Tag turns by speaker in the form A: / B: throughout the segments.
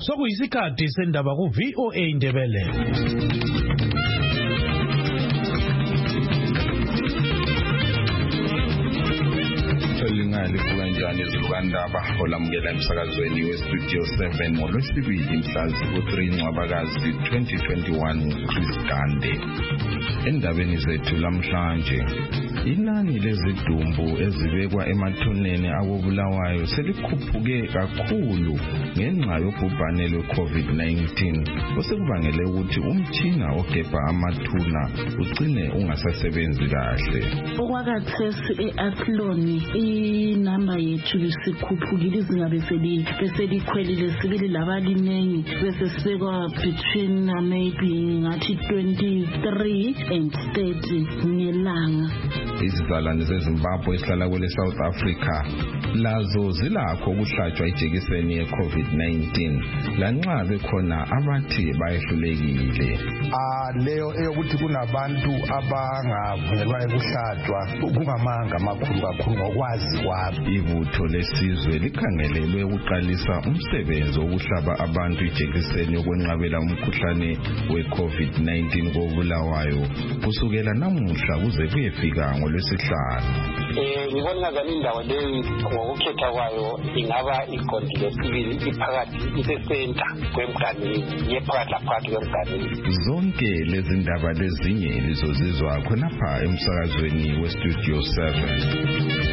A: sokuyisikhathi sendaba ku VOA Indebele.
B: Kanjani izilukandaba olamukela emsakazweni weStudio 7 ngolwesibili mhla zi-3 Ncwabakazi 2021 Chris Gande. Endabeni zethu lamhlanje, inani lezidumbu ezibekwa emathuneni akobulawayo selikhuphuke kakhulu ngenxa yobhubhane lwe-COVID-19 osekubangele ukuthi umtshina ogebha amathuna ugcine ungasasebenzi kahle.
C: Okwakathesi e-Athlone inamba yethu isikhuphukile izinga beselikhwelile sibili labalinengi bese sibekwa between maybe ngathi 23 and 30 ngelanga.
B: Izizalwane zeZimbabwe esihlala kwele South Africa lazo zilakho ukuhlatshwa ijekiseni ye-COVID-19 lanxa bekhona abathi bayehlulekile.
D: Leyo eyokuthi kunabantu abangavunyelwa ukuhlatshwa kungamanga amakhulu kakhulu ngokwazi kwabo.
B: Ibutho lesizwe likhangelelwe ukuqalisa umsebenzi wokuhlaba abantu ijekiseni yokwenqabela umkhuhlane we-COVID-19 kobulawayo kusukela namuhla kuze kuyefika ngolwesihlanu.
E: Ngibona ngazana indawo leyi ngokukhetha kwayo ingaba iqondile sibili iphakathi isesenta kwemganini yephakathi laphakathi kwemganini.
B: Zonke lezi ndaba lezinye lizozizwa khonapha emsakazweni weStudio 7.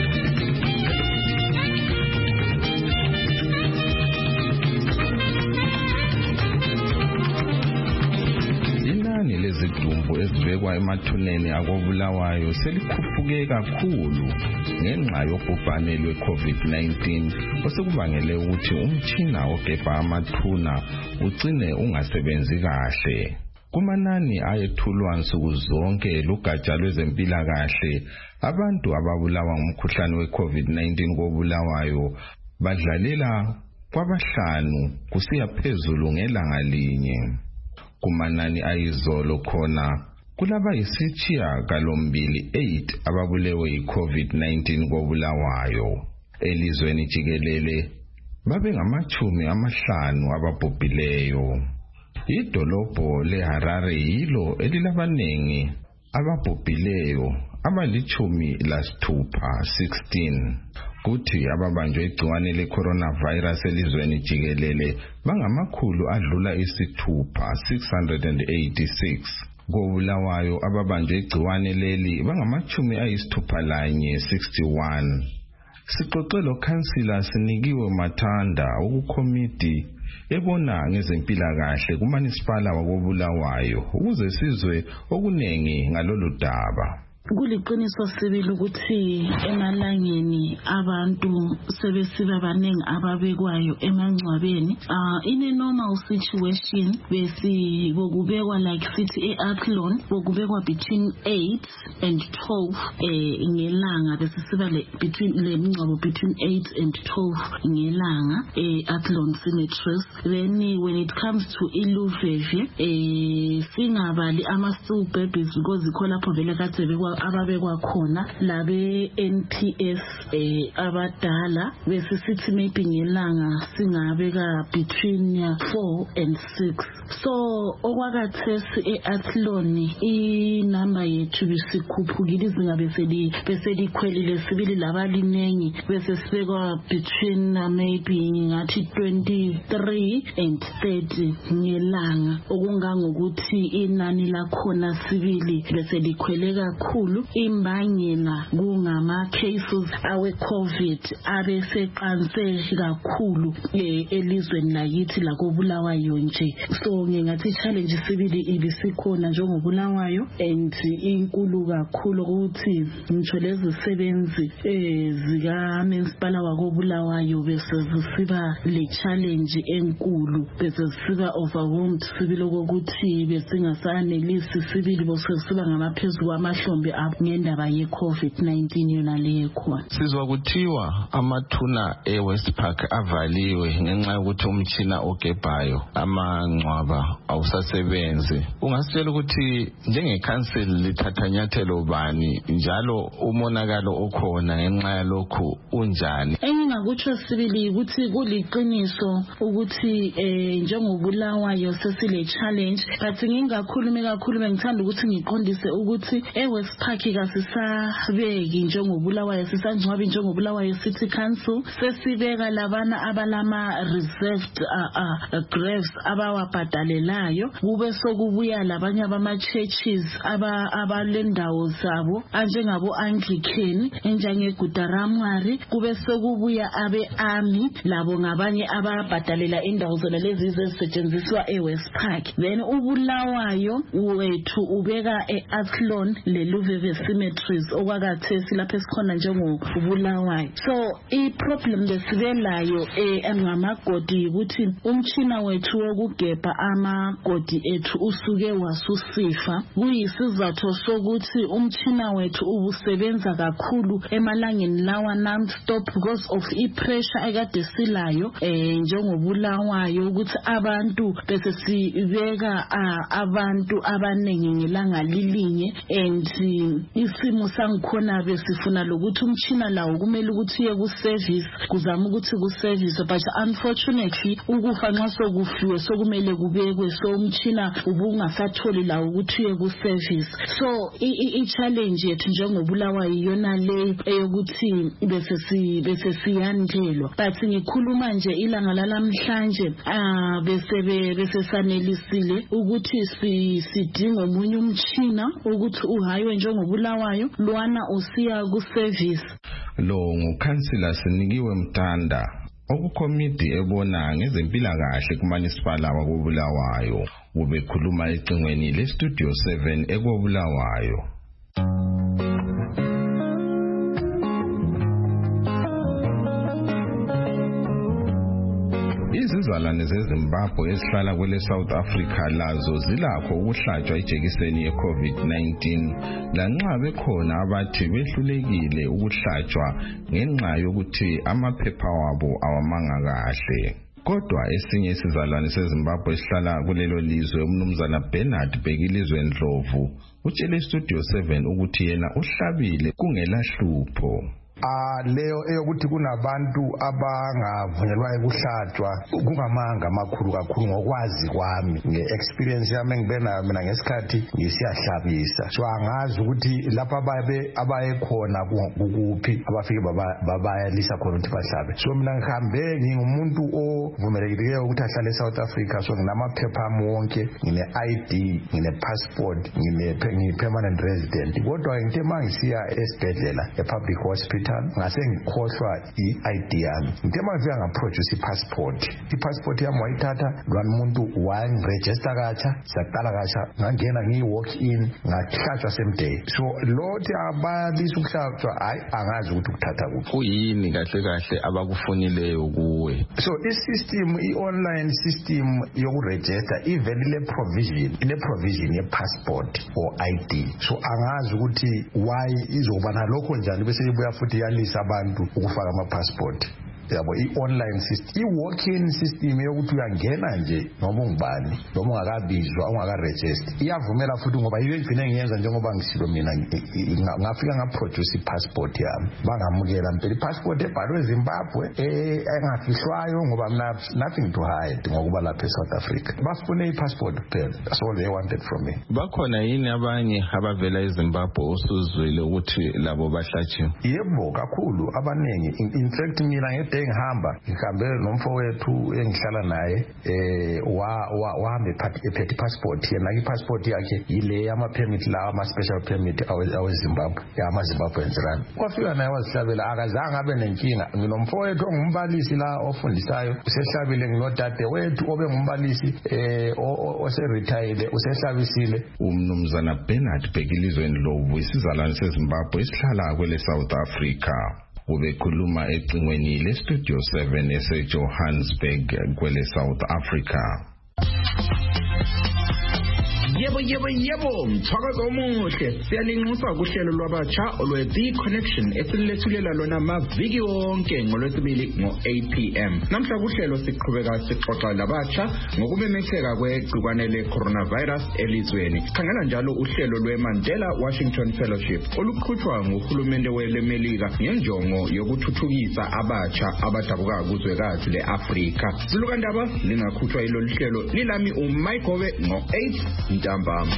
B: Lezidumbu ezibekwa emathuneni akobulawayo selikhuphuke kakhulu ngenxa yobhubhane lwe-COVID-19 osekubangele ukuthi umtshina ogebha amathuna ugcine ungasebenzi kahle. Kumanani ayethulwa nsuku zonke lugatsha lwezempilakahle, abantu ababulawa ngumkhuhlane we-COVID-19 kobulawayo badlalela kwabahlanu kusiya phezulu ngelanga linye. Kumanani ayizolo khona kulaba yisitshiyagalombili 8 ababulewe yi-COVID-19 kobulawayo. Elizweni jikelele babe ngama-50 ababhubhileyo. Idolobho leHarare yilo elilabanengi ababhubhileyo abali-16 kuthi ababanjwe igciwane le-coronavirus elizweni jikelele bangamakhulu adlula 686. Kobulawayo ababanjwe igciwane leli bangama-61. Sixoxe lo-Councillor Sinikiwe Mathanda ukukomiti ebona ngezempilakahle kumanisipala wakobulawayo ukuze sizwe okunengi ngalolu daba.
C: Kuliqiniso sibili ukuthi emalangeni abantu sebesiba baningi ababekwayo emangcwabeni. In a normal situation bokubekwa like sithi e-Athlone bokubekwa between 8 and 12 ngelanga besisiba between lemingcwabo between 8 and 12 ngelanga e-Athlone Cemeteries. Then when it comes to iLuveve singabali ama-still babies because ikho lapho vele kade ababekwa khona labe NPS abadala bese sithi maybe ngelanga singabeka between 4 and 6. So okwakathesi e-Athlone inamba yethu bisikhuphukile izinga beselikhwelile sibili labalinengi bese sibekwa between maybe ngathi 23 and 30 ngelanga okungangokuthi inani lakhona sibili beselikhwele kakhulu. Imbangela kungama cases awe-COVID abeseqanse kakhulu elizweni lakithi lakobulawayo nje. So ngingathi challenge sibili ibisikhona njengobulawayo and inkulu kakhulu ukuthi ngitsho lezi sebenzi zika-municipal wakobulawayo bese zisiba le challenge enkulu bese zisiba overwhelmed sibili ukuthi besingasanelisi sibili bese siba ngamaphezulu kwamahlombe ngendaba ye COVID-19 yona leyo khona.
B: Sizwa kuthiwa amathuna eWest Park avaliwe ngenxa yokuthi umtshina ogebhayo amangcwaba awusasebenzi. Ungasitshela ukuthi njengecouncil lithatha nyathelo bani njalo umonakalo okhona ngenxa yalokhu unjani?
C: Engingakutsho sibili ukuthi kuliqiniso ukuthi njengobulawayo sesile challenge, but ngingakhulumi kakhulu ngithanda ukuthi ngiqondise ukuthi eWest Park kasisabeki njengobulawayo, sisangcwabi njengobulawayo City Council, sesibeka labana abalama reserved graves abawabhadalelayo, kube sokubuya labanye abama churches abalendawo zabo anjengabo Anglican enjenge Gudaramwari, kube sokubuya abe army labo ngabanye ababhadalela indawo zona lezi ezisetshenziswa eWest Park. Then ubulawayo wethu ubeka eAthlon leLuveve cemeteries okwakathesi lapho esikhona njengobulawayo. So iproblem lesibelayo ngamagodi ukuthi umtshina wethu wokugebha amagodi ethu usuke wasusifa. Kuyisizathu sokuthi umtshina wethu ubusebenza kakhulu emalangeni lawa non-stop because of ipressure ekade silayo njengobulawayo ukuthi abantu bese sibeka abantu abaningi ngelanga lilinye, and isimo sangikhona besifuna lokuthi umtshina lawo kumele ukuthi uye ku-service, kuzama ukuthi ku-service, but unfortunately ukufa nxa sokufiwe sokumele kubekwe, so umtshina ubungasatholi lawo ukuthi uye ku-service. So i-challenge yethu njengobulawayo iyona leyo eyokuthi bese siyandelwa, but ngikhuluma nje ilanga lalamhlanje bese sanelisile ukuthi sidinga omunye umtshina ukuthi uhaywe njengobulawayo lwana usiya ku-service.
B: Lo nguKhansila Sinikiwe Mtanda okukomiti ebona ngezempilakahle kuMunicipal wakobulawayo, ubekhuluma ecingweni leStudio 7 ekobulawayo. Izizalwane zeZimbabwe ezihlala kwele South Africa lazo zilakho ukuhlatshwa ijekiseni ye-COVID-19 lanxa bekhona abathi behlulekile ukuhlatshwa ngenxa yokuthi amaphepha wabo awamanga kahle. Kodwa esinye isizalwane seZimbabwe esihlala kulelo lizwe umnumzana Bernard Bhekilizwe Ndlovu utshele iStudio 7 ukuthi yena uhlabile kungela hlupho.
D: Leyo eyokuthi kunabantu abangavunyelwayo ukuhlatshwa kungamanga amakhulu kakhulu ngokwazi kwami, nge-experience yami engibenayo mina ngesikhathi ngisiyahlabisa. So angazi ukuthi lapha abayekhona kukuphi abafike babayalisa khona ukuthi bahlabe. So mina ngihambe ngingumuntu ovumelekileyo ukuthi ahlale eSouth Africa, so nginamaphepha ami wonke, ngine-ID, ngine-passport, ngiyi-permanent resident. Kodwa ngithe mangisiya esibhedlela e-public hospital ngase ngikhohlwa i-ID yami, ngithe mangifika ngaproduce i-passport yami wayithatha lwana umuntu wangiregister katsha, saqala katsha ngangena ngiyi-walk in ngahlatshwa same day. So lothi abalisa ukuhlatshwa hayi angazi ukuthi ukuthatha kuphi.
B: Kuyini kahle abakufunileyo kuwe?
D: So i-system, i-online system yokuregister ivele ile-provision ye-passport or ID. So angazi ukuthi why izoba nalokho njani bese ibuya futhi yalisa abantu ukufaka ama-passport. Yabo i-online system, i-walk-in system yokuthi uyangena nje noma ungubani noma ungakabizwa ungakaregister iyavumela futhi, ngoba yiyo igcine ngiyenza njengoba ngisilo mina ngafika ngaproduce i-passport yami bangamukela mpela i-passport ebhalwe Zimbabwe engafihlwayo ngoba mina nothing to hide ngokuba lapha eSouth Africa. Bafune i-passport kuphela, that's all they wanted from me.
B: Bakhona yini abanye abavela eZimbabwe osuzwile ukuthi labo bahlatshiwe?
D: Yebo kakhulu, abaningi. In fact mina engihamba ngihambe nomfowethu engihlala naye wahambe ephethe passport yena, i-passport yakhe yile ama-permit lawa ama-special permit aweZimbabwe ama-Zimbabweans rand. Kwafika naye wazihlabela, akazange abe nenkinga. Nginomfowethu ongumbalisi la ofundisayo usehlabile, nginodade wethu obe ngumbalisi oseretire usehlabisile.
B: Umnumzana Bernard Bhekilizwe Ndlovu isizalwane seZimbabwe esihlala kwele South Africa ubekhuluma ecingweni leStudio 7 eseJohannesburg kwele South Africa.
F: Yebo, mthakazo omuhle. Siyalinxusa kuhlelo lwabatsha olwe-The Connection esilethulela lona maviki wonke ngolwesibili ngo-8 p.m. Namhla kuhlelo siqhubeka sixoxa labatsha ngokumemetheka kwegciwane le-coronavirus elizweni. Sikhangela njalo uhlelo lwe-Mandela Washington Fellowship oluqhutshwa nguhulumende weMelika ngenjongo yokuthuthukisa abatsha abadabuka kuzwekazi le-Afrika. Zilukandaba lingakhutshwa ilolu hlelo lilami uMayigobe ngo-8 ntambama.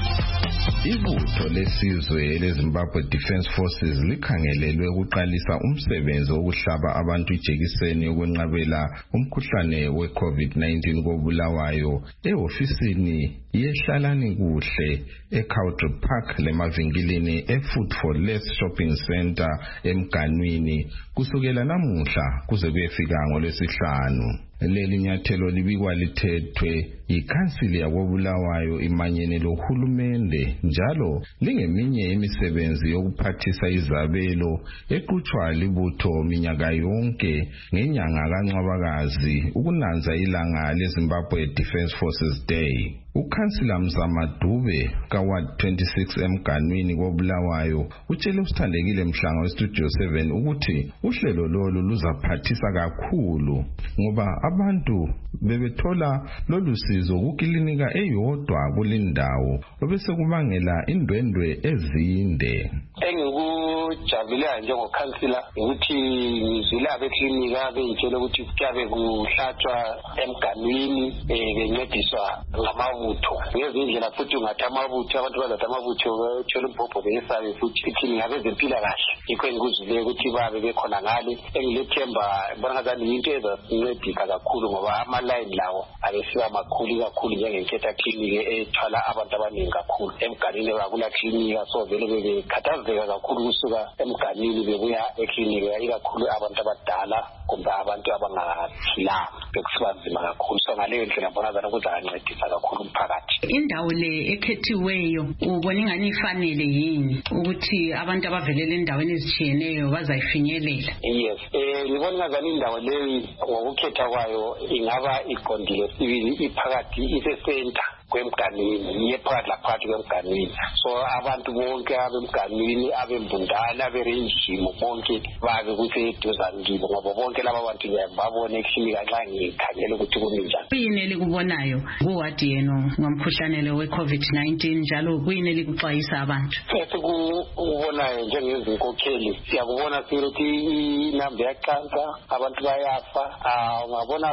B: Ibutho lesizwe leZimbabwe Defence Forces likhangelelwe ukuqalisa umsebenzi wokuhlaba abantu ijekiseni yokwenqabela umkhuhlane we-COVID-19 koBulawayo ehofisini yehlalani kuhle eCountry Park lemavinkilini eFood for Less Shopping Center emganwini kusukela namuhla kuze kuyefika ngoLwesihlanu. Leli nyathelo libikwa lithethwe ikhansili yakoBulawayo imanyene lohulumende njalo lingeminye imisebenzi yokuphathisa izabelo eqhutshwa libutho minyaka yonke ngenyanga kaNcwabakazi ukunanza ilanga leZimbabwe Defence Forces Day. Ukhansila Mzama Dube kaWard 26 emganwini koBulawayo utshele usithandekile Mhlanga weStudio 7 ukuthi uhlelo lolu luzaphathisa kakhulu ngoba abantu bebethola lolu sizo kukilinika eyodwa kulindawo obese kubangela indwendwe ezinde.
E: Engikujabulayo njengokhansila ukuthi ngizile abeklinika bengitshela ukuthi kuyabe kuhlatshwa emganwini bencediswa ngamabutho ngezindlela futhi ungathi amabutho abantu bazathi amabutho bethola umbhobho beyesabe futhi ithi ngabezempilakahle yikho engikuzileyo ukuthi babe bekhona ngale engilethemba bonakazani into ezasincedisa kakhulu ngoba amalayini lawo abesiba makhulu kakhulu njengenketha kliniki ethwala abantu abaningi kakhulu emganwini akula klinika so vele bebekhathazeka kakhulu kusuka emganwini bebuya eklinika ikakhulu abantu abadala kumbe abantu abangaphilanga bekusiba nzima kakhulu so ngaleyo ndlela bonakazana kuzancedisa kakhulu umphakathi.
C: Indawo le ekhethiweyo ubona ingani ifanele yini ukuthi abantu abavelele endaweni ezitshiyeneyo bazayifinyelela?
E: Yes, ngibona ngazana indawo leyi ngokukhetha kwayo ingaba iqondile sibili iphakathi ise-center kwemganwini yephakathi laphakathi kwemganwini so abantu bonke abemganwini abembundana aberenjimo bonke babe kuseduzane kibo ngoba bonke laba bantu babone eklinika nxa ngikhangela ukuthi kumi njani.
C: Kuyini elikubonayo kuwadi yenu ngomkhuhlane we-COVID-19 njalo kuyini elikuxwayisa abantu?
E: Esikubonayo njengezinkokheli siyakubona ukuthi inamba yaqansa abantu bayafa ungabona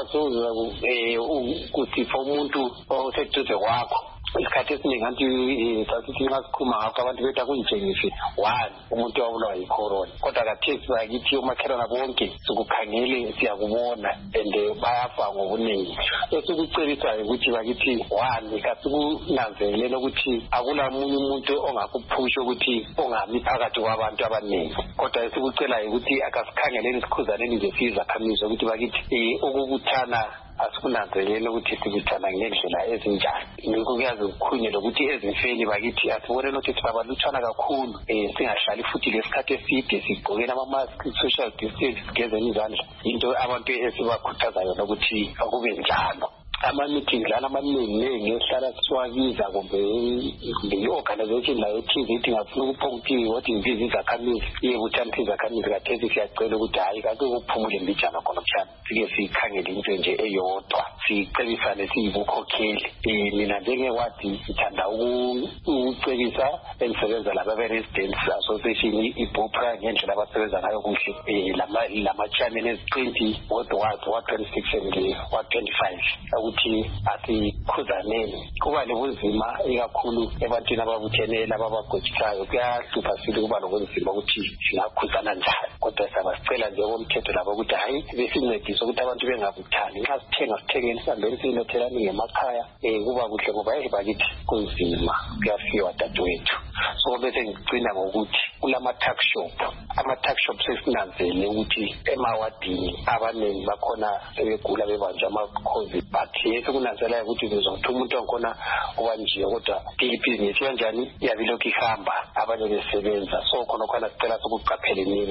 E: kusipha umuntu oseduze wakho isikhathi esiningi anti sasithi ngasikhuma ngakho abantu bethu akuyitshengise umuntu wabulawa yicorona kodwa kathesi bakithi omakhelwana bonke sikukhangele siyakubona and bayafa ngobuningi. Esikucebisa ukuthi bakithi kasikunanzelela ukuthi akula munye umuntu ongakuphusha ukuthi ongami phakathi kwabantu abaningi kodwa esikucelayo ukuthi akasikhangeleni sikhuzaneni nje sizakhamiza ukuthi bakithi ukubuthana asikunanzelela ukuthi sikuthana ngendlela ezinjani. Ngikho kuyazi ukukhunyela ukuthi ezifeni bakithi asiboneni ukuthi sibabalutshwana kakhulu singahlali futhi lesikhathi eside sigqokeni ama-mask social distance sigezeni izandla into abantu esibakhuthazayo nokuthi akube njalo. Ama-meeting lana amaningi ehlala siwabiza kumbe i-organization la ethize ithi ngafuna ukuphokuthiwe wathi imbiza izakhamizi iyebuthana izakhamizi kathesi siyacela ukuthi hhayi kake ukuphumule mbijana khona kushana sike sikhangele into nje eyodwa sicebisane siyibukhokheli. Mina njengewadi ngithanda ukucebisa engisebenza laba be-Residents Association iBopra ngendlela abasebenza ngayo kuhle lama-chairman ezi-20 ward 26 and ward 25 ukuthi asikhuzaneni kuba lobunzima ikakhulu ebantwini ababuthenela ababagojisayo kuyahlupha sile kuba lobunzima ukuthi singakhuzana njani kodwa siyabasicela nje komthetho labo ukuthi hayi besincedise ukuthi abantu bengabuthani nxa sithengeni sihambeni siyinothelani ngemakhaya kuba kuhle ngoba bakithi kunzima kuyafiwa dadewethu. So bese ngicina ngokuthi kulama-tuck shop ama-tuck shop sesinanzele ukuthi emawadini abaningi bakhona sebegula bebanjwa ama-COVID but sekunanzela ukuthi kuzokuthi umuntu onkhona obanjiwe kodwa ibhizinisi kanjani yabilokhu ihamba abanye besebenza so khona sicela sokuqaphela nini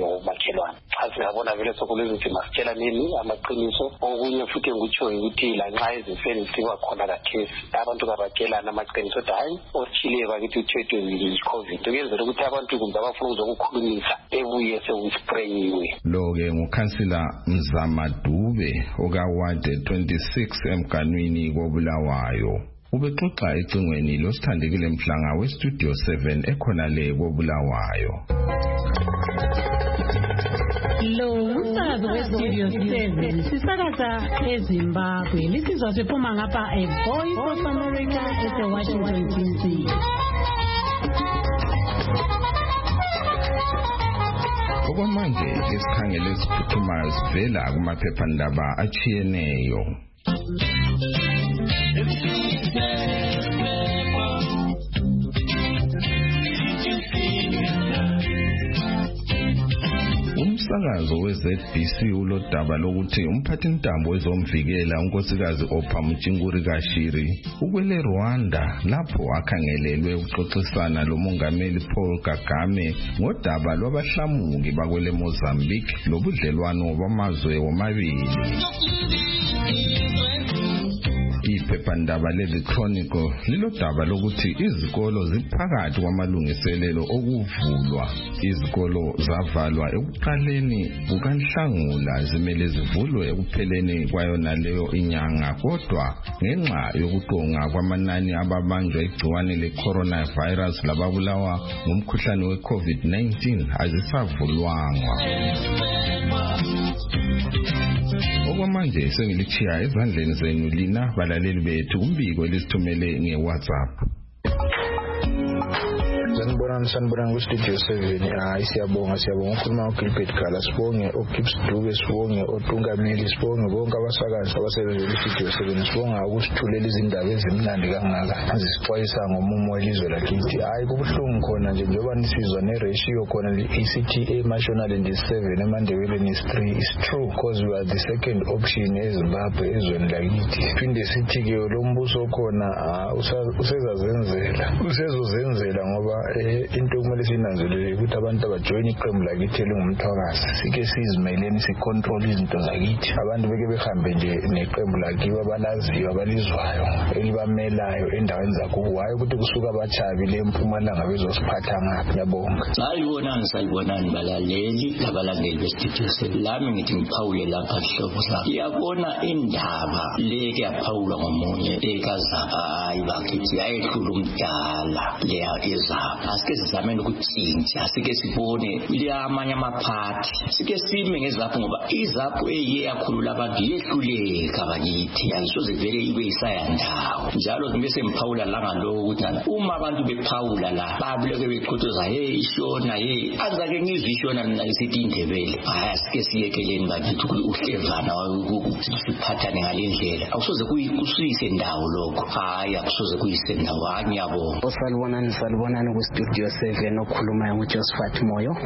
E: omakhelwane. Xa singabona vele sokulezi ukuthi masitshela nini amaqiniso. Okunye futhi ngikutsho ukuthi lanxa ezifeni siba khona kakhesi abantu kabatshelana amaqiniso ukuthi hayi ositshileyo bakithi uthethwe yi-COVID kuyenzela ukuthi abantu kumbe abafuna ukuzokukhulumisa ebuye sewusprayiwe.
B: Lo-ke ngukhansila Mzama Dube okaward 26 emganwini koBulawayo. Ubexoxa ecingweni losithandekile Mhlanga weStudio 7 ekhona le koBulawayo.
G: Lo umsakazo weStudio 7 sisakaza eZimbabwe. Lisizwa siphuma ngapha eVoice of America eWashington DC.
B: Okwamanje isikhangelo esiphuthumayo sivela kumaphephandaba achiyeneyo. Umsakazo weZBC ulodaba lokuthi umphathintambo wezomvikela unkosikazi Opha Mutshinguri Kashiri ukwele Rwanda lapho akhangelelwe ukuxoxisana lomongameli Paul Kagame ngodaba lwabahlamuki bakwele Mozambique lobudlelwano bamazwe womabili. Iphephandaba le Chronicle lilodaba lokuthi izikolo ziphakathi kwamalungiselelo okuvulwa. Izikolo zavalwa ekuqaleni kukaNhlangula zimele zivulwe ekupheleni kwayona leyo inyanga kodwa ngenxa yokuqonga kwamanani ababanjwa igciwane le-coronavirus lababulawa ngumkhuhlane we-COVID-19 azisavulwanga. Okwamanje sengilichiya ezandleni zenu lina balaleli bethu umbiko elisithumele ngeWhatsApp.
H: Sanibonani kuStudio 7. Siyabonga ukhuluma uGilbert Gala, sibonge uGibbs Dube, sibonge uTungameli, sibonge bonke abasakazi abasebenza kuStudio 7. Sibonga ukusithulela izindaba ezimnandi kangaka zisixwayisa ngomumo welizwe lakithi. Kubuhlungu khona nje njengoba nisizwa neratio khona le-ACTA Mashonaland is 7 eMandebeleni is 3. It's true because we are the second option eZimbabwe ezweni lakithi. Phinde sithi-ke lo mbuso khona usezozenzela ngoba into kumele sinanzelele ukuthi abantu abajoyina iqembu lakithi elingumthwakazi sike sizimeleni sicontrol izinto zakithi. Abantu beke behambe nje neqembu lakibo abalaziyo abalizwayo elibamelayo endaweni zakubo, hayi ukuthi kusuka abachabi leMpumalanga bezosiphatha ngapha. Ngiyabonga.
I: Sayibonani balaleli labalandeli beStudio 7. Lami ngithi ngiphawule lapha hlobo sami. Iyabona indaba leke yaphawulwa ngomunye ekazaba bakithi ayehlula umdala leya ezaba. Asike sizameni ukuthinta, asike sibone amanye amaphathi, sike sime ngezapho ngoba izapho eyakhulula abantu yehluleka bakithi ayisoze vele ibe isayandawo. Njalo bese mphawula langa lo ukuthi uma abantu bephawula la babuleke beqhuthuza ishona azake ngizwe ishona mina isithi indebele. Asike siyekeleni bakithi uhlevana ukuphathane ngalendlela akusoze kusuyise ndawo lokho. Akusoze kuyise ndawo. Ngiyabonga.
J: Salibonani kuStudio 7 okhuluma nguJosephat Moyo.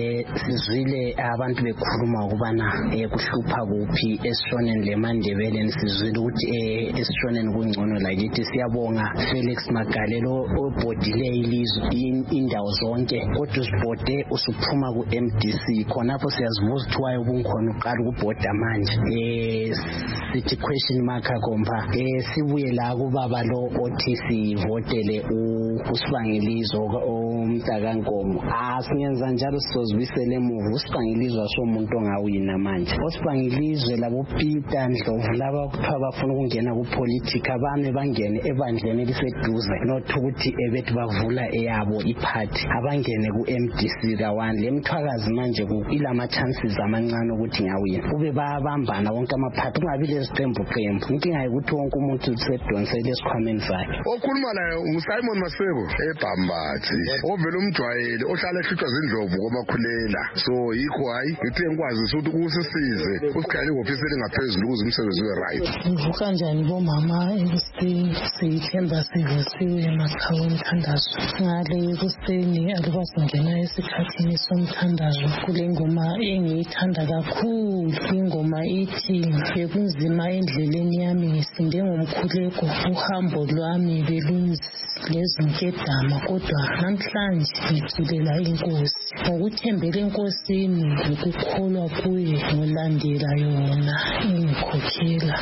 J: Sizwile abantu bekhuluma ukubana kuhlupha kuphi esishoneni leMandebeleni. Sizwile ukuthi esishoneni kungcono lakithi. Siyabonga Felix Magalelo obhodile ilizwe indawo zonke kodwa usibhode usuphuma ku-MDC khonapho siyazibuza ukuthi waye ubunkhona uqala ukubhoda manje. Sithi question mark komba sibuye la kubaba lo othi sivotele uSibangilizwe umntakaNkomo. Singenza njalo sizobisela emuva. uSibangilizwe somuntu ongawina manje. uSibangilizwe labo Peter Ndlovu laba bafuna ukungena kupolitics abame bangene ebandleni eliseduze nothi ukuthi ebethi bavula eyabo iparty abangene kuMDC ka1 lemthwakazi manje ilama chances amancane ukuthi ngawina. Kube bayabambana wonke amaphathi kungabi leziqembu inkinga ukuthi wonke umuntu usedonsele esikhwameni sakhe.
K: Okhuluma naye uSimon Masebo eBhambathi ovela umjwayeli ohlala ehlutshwa zindlovu komakhulela. So yikho hayi ngithe ngikwazi ukuthi kusisize usikhayele ofisi elingaphezulu ukuze umsebenzi ube right.
L: Ngivuka kanjani bomama ekuseni siyithemba sivusiwe emakhaya omthandazo. Ngale ekuseni aluba singena esikhathini somthandazo kule ngoma engiyithanda kakhulu. Ingoma ithi bekunzima endleleni yami ngisinde ngomkhuleko uhambo lwami belunzi lezinkedama kodwa namhlanje namhlanje ngiculela inkosi ngokuthembela enkosini ngokukholwa kuye ngolandela yona ingikhokhela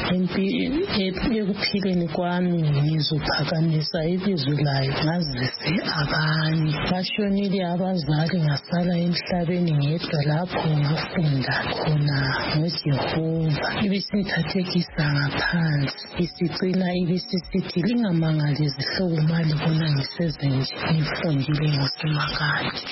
L: ekuphileni kwami ngizophakamisa ibizo layo ngazise abanye bashonile abazali ngasala emhlabeni ngedwa lapho ngafunda khona ngoJehova ibisithathekisa ngaphansi isicina ibisisithi lingamangali izihlobo malibona ngisezenje ngifundile ngosemakade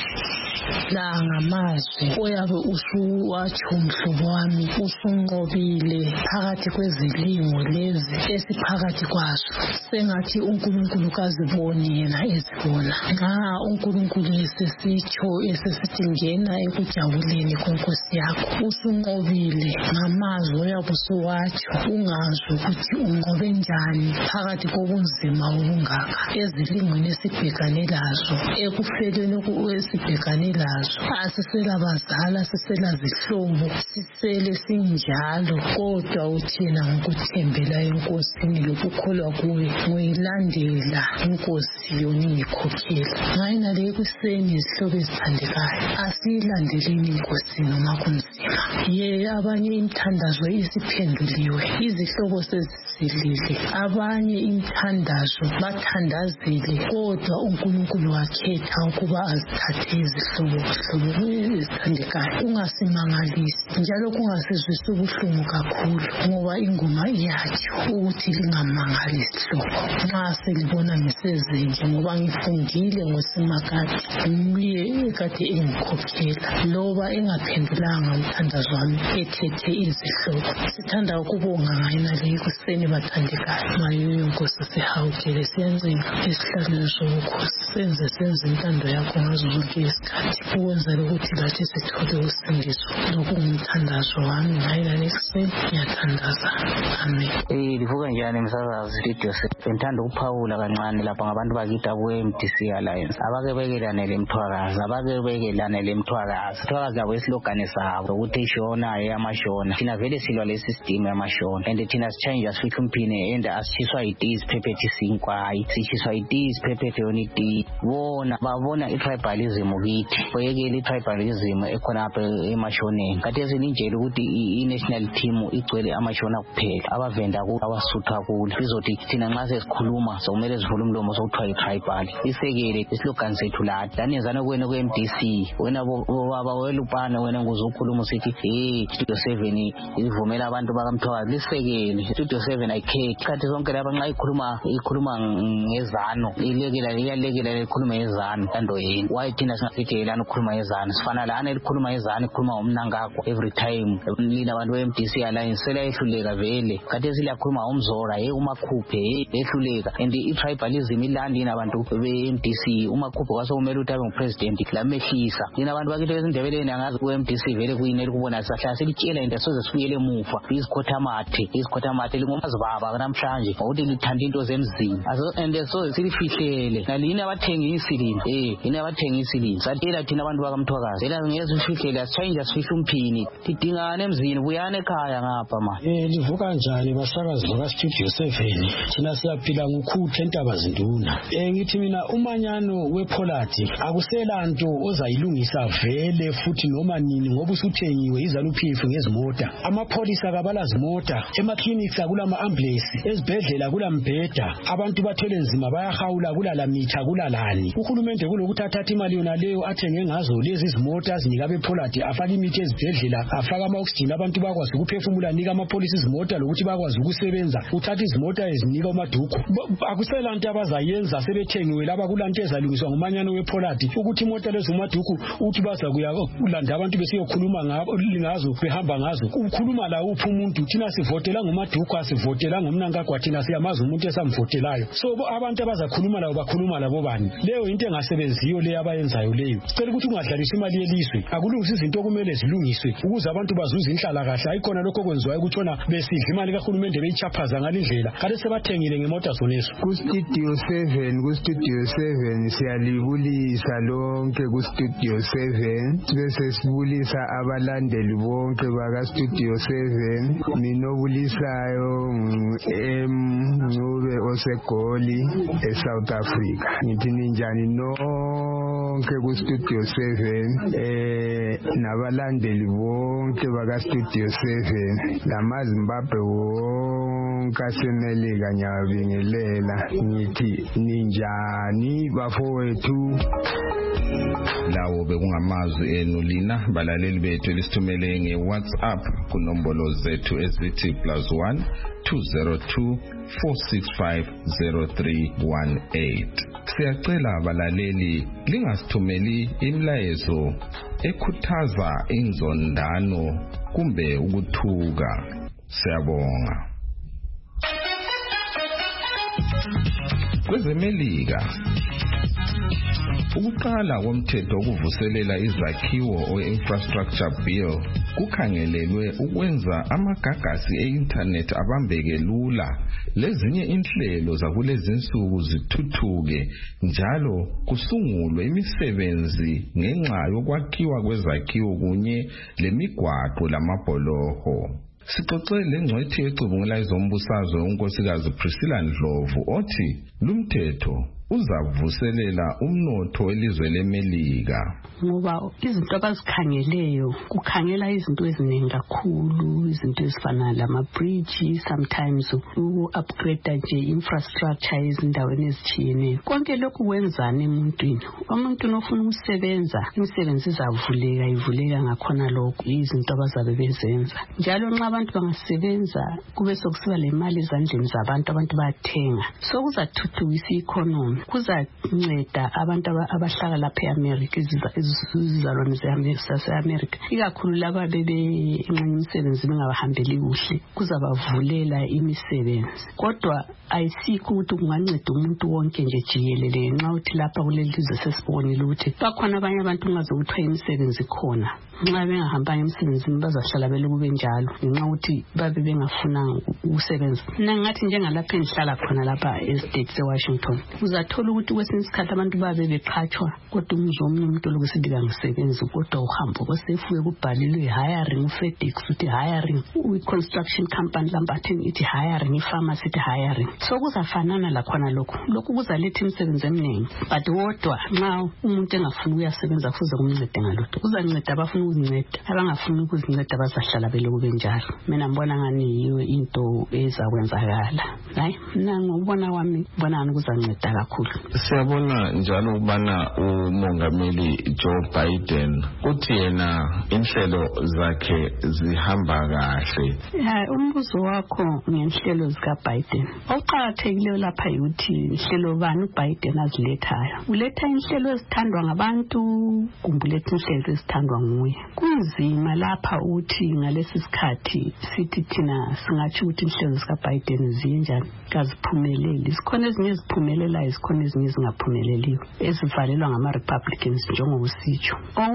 L: la ngamazwi oyabe usuwatsho mhlobo wami usunqobile phakathi kwezilingo lezi esiphakathi kwazo sengathi uNkulunkulu kaziboni yena ezibona nxa uNkulunkulu esesitsho esesithi ngena ekujabuleni kwenkosi yakho usunqobile ngamazwi oyabe usuwatsho ungazwi ukuthi unqobe njani phakathi kobunzima obungaka ezilingweni esibhekane lazo ekufeleni esibhekane lazo asisela bazala sisela zihlobo sisele sinjalo kodwa uthina ngokuthembela enkosini lokukholwa kuye ngoyilandela inkosi yona ingikhokhela ngayina le kuseni izihlobo ezithandekayo asiyilandeleni inkosi noma kunzima ye abanye imthandazo isiphenduliwe izihlobo sezilile abanye imthandazo bathandazile kodwa uNkulunkulu wakhetha ukuba azithathe izihlobo ezithandekayo ungasimangalisi njalo kungasizwisi ubuhlungu kakhulu ngoba ingoma iyatsho ukuthi lingamangali isihlobo nxa selibona ngisezenje ngoba ngifundile ngosemakade nguye ekade engikhokhela loba engaphendulanga umthandazo wami ethethe izihlobo sithanda ukubonga ngayina le kuseni bathandekayo mayoyo nkosi sihawukele siyenzeni esihlalweni sobukhosi senze intando yakho ngazo zonke isikhathi ukwenzela ukuthi lathi sithole usindiso lokungumthandazo wami ngayina le kuseni ngiyathandaza amen.
J: Livuka njani msasazi studio ngithanda ukuphawula kancane lapha ngabantu bakithi ku-MDC Alliance abake bekelane lemthwakazi yabo isilogane sabo ukuthi ishona eyamashona thina vele silwa le system yamashona and thina sichange sifihla umphine and asichiswa iti isiphephethe isinkwayi sichiswa iti isiphephethe yona iti bona babona i-tribalism kithi oyekela i-tribalism ekhona apha emashoneni kade sinintshela ukuthi i-national team igcwele amashona kuphela abavenda ku abasutha kulo izothi thina nxa sesikhuluma sokumele sivule umlomo sokuthiwa i-tribal isekele isilogani sethu laniyenzana kwena ku-MDC wena baba welupana wena nguzukhuluma usithi Studio 7 ivumela abantu bakamthwakazi lisekele Studio 7 ayikhethi kanti zonke lapha nxa ikhuluma ngezano iyalekela ikhuluma ngezano kando yini why thina singafikelana ukukhuluma ngezano sifana lana likhuluma ngezano ikhuluma ngomnangako every time lina abantu be-MDC Alliance selayehluleka vele kanti siliyakhuluma ngomzora umakhuphe ehluleka and i-tribalism ilandini abantu be-MDC umakhuphe kwasokumele ukuthi abe ngupresident lamehlisa lina abantu bakithi bezindebeleni angazi ku-MDC vele kuyini elikubona sisahlala selitshela into soze sifuyele emuva izikhothamathe lingomazibaba namhlanje ngokuthi lithanda into zemzini and soze silifihlele nalini abathengisi lini satela thina abantu bakamthwakazi ela ngeze ufihlele asichange asifihla umphini tidingane emzini buyane ekhaya ngapha ma
M: livuka njani basakazi baka-Studio 7 thina siyaphila ngukhuthe entabazinduna ngithi mina umanyano wePolati akuselanto ozayilungisa vele futhi noma nini ngoba usuthengiwe iZANU-PF ngezimota amapholisa kabalazimota ema-clinics akulama ambulance ezibhedlela kulambheda abantu bathwele nzima bayahawula kulamitha kulalani uhulumende kulokuthi athathe imali yona leyo athenge ngazo lezi izimota azinika bePolati afaka imithi ezibhedlela afaka ama-oxygen abantu bakwazi ukuphefumula anika amapholisa izimota lokuthi bakwazi ukusebenza uthatha izimota ezinika umaduku akuselanto abazayenza sebethengiwe laba kulanto ezalungiswa ngumanyano wePolati ukuthi imota lezo umaduku uthi baza kuya kulanda abantu besiyokhuluma ngazo behamba ngazo ukhuluma la uphi umuntu thina sivotela ngomaduku asivotela ngomnankagwa thina siyamazi umuntu esamvotelayo so abantu abazakhuluma labo bakhuluma labo bani leyo into engasebenziyo leyo abayenzayo leyo cela ukuthi ungadlalisa imali yelizwe akulungisa izinto okumele zilungiswe ukuze abantu bazuze inhlala kahle ayikhona lokho okwenziwayo ukutshona besidla imali kahulumende beyichaphaza ngalindlela kade sebathengile ngemota zonezo
N: ku-Studio 7 siyalibulisa lonke ku-Studio 7 bese sibulisa abalandeli bonke baka-Studio 7 minobulisayo Ncube osegoli eSouth Africa ngithi ninjani bonke ku Studio 7 nabalandeli bonke baka Studio 7 lamaZimbabwe wonke asemelika ngiyabingelela ngithi ninjani bafowethu.
B: Lawo bekungamazwi enu lina balaleli bethu lisithumele ngeWhatsApp kunombolo zethu ezithi +1 202 465 0318. Siyacela abalaleli lingasithumeli imilayezo ekhuthaza inzondano kumbe ukuthuka. Siyabonga. Kwezemelika ukuqala komthetho wokuvuselela izakhiwo o-infrastructure bill kukhangelelwe ukwenza amagagasi e-internet abambeke lula lezinye inhlelo zakulezinsuku zithuthuke njalo kusungulwe imisebenzi ngenxa yokwakhiwa kwezakhiwo kunye lemigwaqo lamabholoho. Sixoxe lengcwethi ecubungula izombusazwe unkosikazi Priscilla Ndlovu othi lumthetho uzavuselela umnotho welizwe leMelika
G: ngoba izinto abazikhangeleyo kukhangela izinto eziningi kakhulu, izinto ezifana lama-bridge, sometimes u-upgrade nje infrastructure ezindaweni ezitshiyeneyo. Konke lokhu kwenzani emuntwini? Umuntu ofuna ukusebenza, imisebenzi ivuleka ngakhona lokho izinto abazabe bezenza. Njalo nxa abantu bangasebenza kube sokusiba lemali ezandleni zabantu, abantu bayathenga. So kuzathuthukisa i-economy, kuzanceda abantu abahlala lapha eAmerica, izizalwane zase-America, ikakhulu laba imisebenzi bengabahambeli kuhle, kuzabavulela imisebenzi. Kodwa ayisikho ukuthi kunganceda umuntu wonke nje jikelele nxa uthi lapha kuleli lizwe sesibonile ukuthi bakhona abanye abantu ungazokuthiwa imisebenzi khona. Nxa bengahambanga emsebenzini bazahlala beloku benjalo ngenxa ukuthi babe bengafunanga ukusebenza. Mina ngathi njengalapha engihlala khona lapha estate seWashington, uzathola ukuthi kwesinye isikhathi abantu babe beqhatshwa kodwa umuzwa omunye umuntu lokusithi kangisebenzi kodwa uhambo kosefuye kubhalilwe hiring, uFedEx uthi hiring, construction company lambatheni ithi hiring, ipharmacy ithi hiring. So kuzafanana lakhona lokhu kuzaletha imisebenzi eminingi, but wodwa nxa umuntu engafuni ukuyasebenza kufuze kumncede ngalokho. Kuzanceda abafuna ukuzinceda, abangafuni ukuzinceda bazahlala beloku benjalo. Mina ngibona ngani yiyo into ezakwenzakala. Hayi, mina ngokubona kwami ngibona ngani kuzanceda kakhulu.
B: Siyabona njalo ukubana umongameli Joe Biden uthi yena inhlelo zakhe zihamba kahle.
G: Umbuzo wakho ngenhlelo zika Biden, okuqakathekileyo lapha ukuthi inhlelo bani uBiden azilethayo. Uletha inhlelo ezithandwa ngabantu kumbe uletha inhlelo ezithandwa nguye. Kunzima lapha ukuthi ngalesi sikhathi sithi thina singathi ukuthi inhlelo zika Biden zinjani kaziphumeleli. Sikhona ezinye eziphumelela, isikhona ezinye ezingaphumeleliyo ezivalelwa ngama-Republicans njengobusitsho.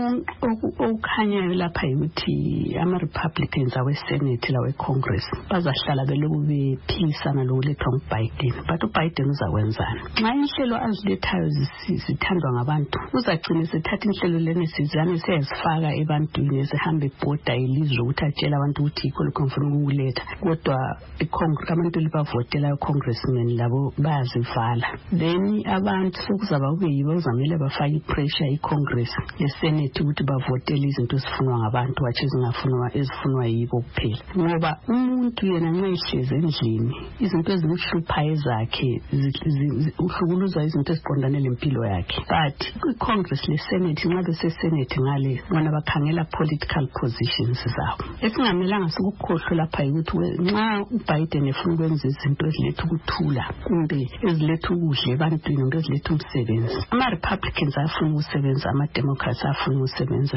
G: Okukhanyayo lapha ukuthi ama-Republicans awe-Senate lawe-Congress bazahlala beloku bephilisana lokulethwa nguBiden, but uBiden uzakwenzana. Nxa inhlelo azilethayo zithandwa ngabantu, uzagcina sethatha inhlelo lene sizane siyazifaka ebantwini ezihamba ibhoda ilizwe ukuthi atshela abantu ukuthi yikho lokho ngifuna ukuletha, kodwa abantu libavotela congressmen labo bayazivala. Then abantu sokuzaba kube yibo uzamele bafake ipressure iCongress leSenate ukuthi bavotele izinto ezifunwa ngabantu wathi ezifunwa yibo kuphela. Ngoba umuntu yena nxa ehlezi endlini izinto ezimuhluphayo ezakhe uhlukuluza izinto eziqondane lempilo yakhe. But iCongress leSenate nxa beseSenate ngale bona bakhangela political positions zabo. Esingamelanga sikukhohlwe lapha ukuthi nxa uBiden efuna ukwenza izinto eziletha ukuthula kumbe eziletha ukudla ebantwini kumbe eziletha umsebenzi, ama-Republicans afuna ukusebenza, ama-Democrats afuna ukusebenza,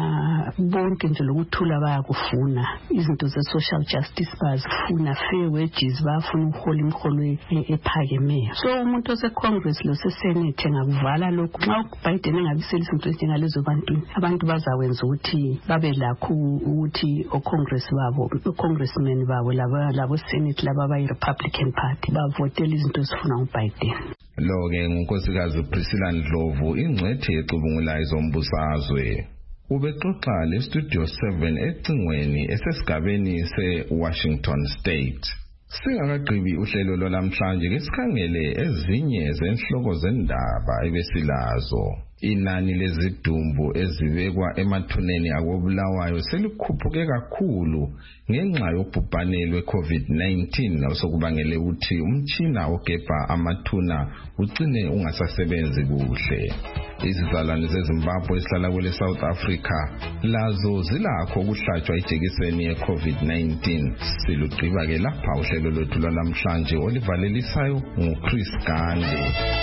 G: bonke nje lokuthula bayakufuna, izinto ze-social justice bayazifuna, fair wages bayafuna ukuhola imiholo ephakemeyo. So umuntu ose-Congress lose-Senate engakuvala lokhu, nxa uBiden engabisela izinto ezinjengalezo ebantwini, abantu bazawenza ukuthi babe lakho ukuthi o-congressmen babo labo-Senate laba abayi-Republican Party bavotela izinto ezifuna nguBiden.
B: Lo-ke ngunkosikazi Priscilla Ndlovu, ingcwethi ecubungula izombusazwe. Ubexoxa leStudio 7 ecingweni esesigabeni se-Washington State. Singakagqibi uhlelo lwalamhlanje ke sikhangele ezinye zenhloko zendaba ebesilazo. Inani lezidumbu ezibekwa emathuneni akobulawayo selikhuphuke kakhulu ngenxa yobhubhane lwe-COVID-19 osokubangele ukuthi umtshina ogebha amathuna ugcine ungasasebenzi kuhle. Izizalwane zeZimbabwe esihlala kwele South Africa lazo zilakho ukuhlatshwa ijekiseni ye-COVID-19. Silugqiba ke lapha uhlelo lwethu lwanamhlanje olivalelisayo nguChris Gandhi.